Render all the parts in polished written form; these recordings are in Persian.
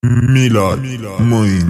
میلاد معین.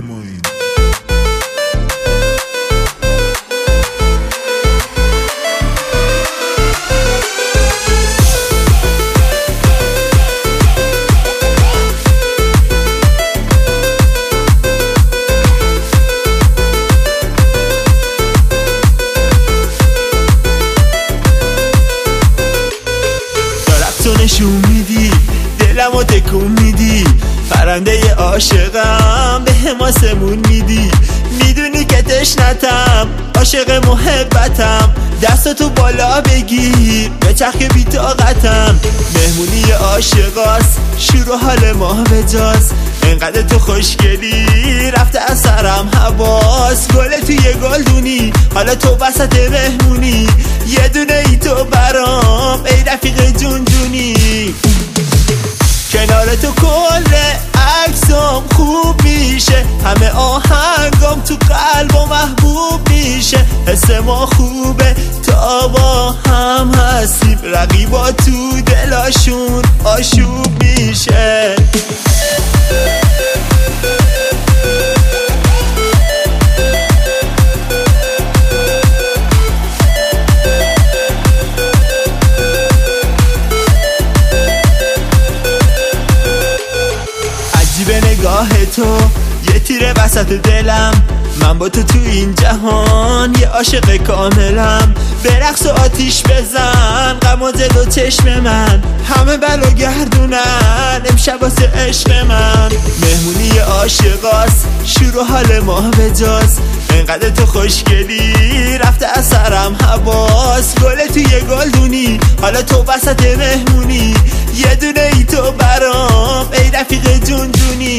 تو نشون میدی دلمو تکون میدی، پرنده عاشقم به حماسمون میدی. میدونی که تشنتم عاشق محبتم، دستاتو بالا بگیر به چرخ بی طاقتم. مهمونی عاشقاست شروع حال ما بجاست، انقدر تو خوشگلی رفته از سرم حواس. گل توی گلدونی حالا تو وسط مهمونی، یه دونه ای تو برام ای رفیق جون جونی. کنار تو کل عکسام خوب میشه، همه آهنگام تو قلب و محبوب میشه. حس ما خوبه تا با هم هستیم، رقیبا تو دلاشون آشوب میشه. به نگاه تو یه تیره وسط دلم، من با تو این جهان یه عاشق کاملم. به رقص و آتیش بزن غم و دل و چشم من، همه بلا گردونن امشب واسه عشق من. مهمونی عاشقاست شروع حال ما بجاست، انقدر تو خوشگلی رفته از سرم حواس. گل توی گلدونی حالا تو وسط مهمونی، یه دونه ای تو برام ای رفیق جون جونی.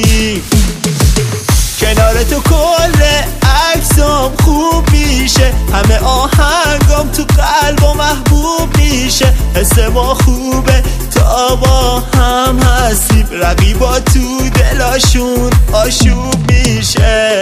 کنار تو کل عکسام خوب میشه، همه آهنگام تو قلب و محبوب میشه. حس ما خوبه تا با هم هستیم، رقیبا تو دلاشون آشوب میشه.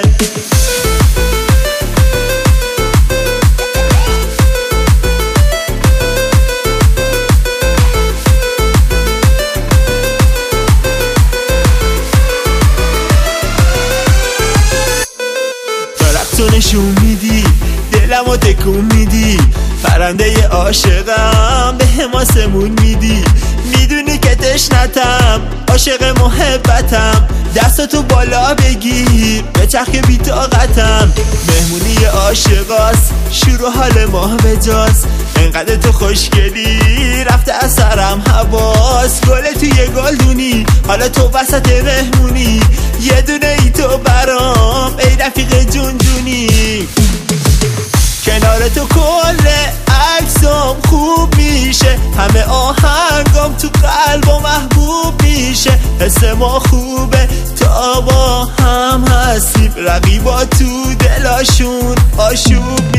تو نشون میدی دلمو تکون میدی، پرنده عاشقم به حماسمون میدی. میدونی که تشنتم عاشق محبتم، دستاتو بالا بگیر به چرخ بی طاقتم. مهمونی عاشقاست شروع حال ما بجاست، انقدر تو خوشگلی رفته از سرم حواس. گل توی گلدونی حالا تو وسط مهمونی، یه دونه ای تو برام ای رفیق جون جونی. کنار تو کل عکسام خوب میشه، همه آهنگام تو قلب و محبوب میشه. حس ما خوبه تا با هم هستیم، رقیبا تو دلاشون آشوب